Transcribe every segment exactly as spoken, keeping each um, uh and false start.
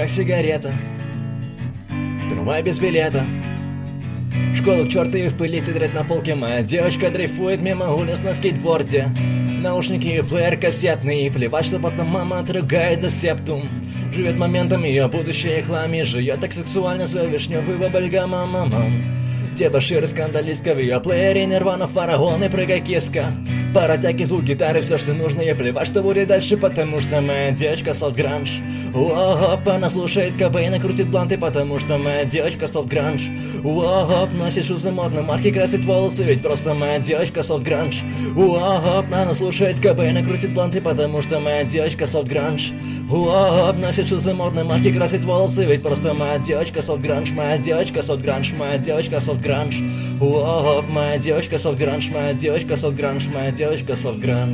как сигарета, в трамвае без билета. В школу к черту и в пыли тетрадь на полке. Моя девочка дрейфует мимо улиц на скейтборде. Наушники и плеер кассетный. Плевать, что потом мама отрыгает за септум. Живет моментом, ее будущее хлами. Жует так сексуально свой вишневый бабельгам, мамам. Дебошир и скандалистка в ее плеере. Нирвана, фараон и прыгай киска. Паротяки, звук гитары, все, что нужно. Ей плевать, что будет дальше, потому что моя девочка софт-гранж. Уоп, она слушает Кобейна, крутит бланты, потому что моя девочка софт-гранж. Уоп, носит шузы модно, марки, красит волосы, ведь просто моя девочка софт-гранж. Уоп, она слушает Кобейна, крутит бланты, потому что моя девочка софт-гранж. Уоп, носит шузы модно, марки, красит волосы, ведь просто моя девочка софт-гранж. Моя девочка софт-гранж, моя девочка софт-гранж. Уоп, моя девочка софт-гранж, моя девочка софт-гранж, моя девочка софт-гранж.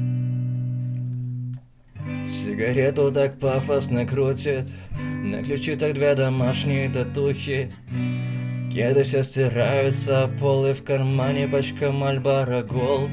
Сигарету так пафосно крутит, на ключицах две домашние татухи. Кеды все стираются, полы в кармане, пачка Marlboro Gold.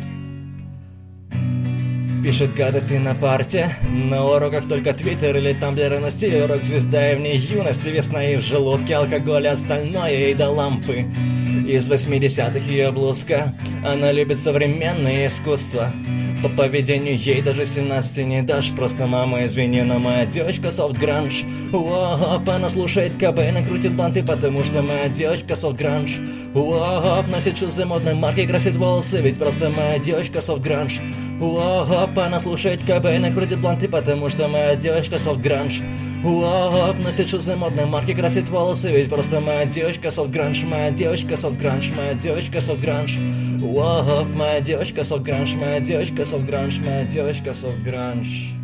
Пишет гадости на парте, на уроках только твиттер или тамблеры, на стиле рок-звезда и в ней юности, весна и в желудке, алкоголь, остальное и до лампы. Из восьмидесятых ее блузка, она любит современное искусство. По поведению ей даже семнадцати не дашь. Просто, мама, извини, но моя девочка софт-гранж. Уоп, она слушает Кобейна, крутит бланты, потому что моя девочка софт-гранж. Уоп, носит шузы модной марки, красит волосы, ведь просто моя девочка софт-гранж. Уоп, она слушает Кобейна, крутит бланты, потому что моя девочка софт-гранж. Уоп, носит шузы модной марки, красит волосы, ведь просто моя девочка софт-гранж. Моя девочка софт-гранж, моя девочка софт-гранж. Уоп, моя девочка софт-гранж, моя девочка софт-гранж, моя девочка софт-гранж.